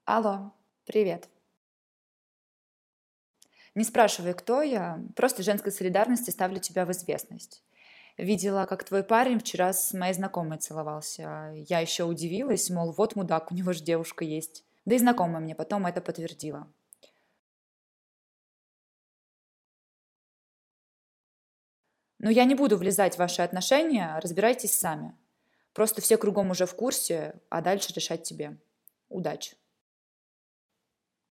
Алло, привет. Не спрашивай, кто я, просто женской солидарности ставлю тебя в известность. Видела, как твой парень вчера с моей знакомой целовался. Я еще удивилась, мол, вот мудак, у него же девушка есть. Да и знакомая мне потом это подтвердила. Но я не буду влезать в ваши отношения, разбирайтесь сами. Просто все кругом уже в курсе, а дальше решать тебе. Удачи.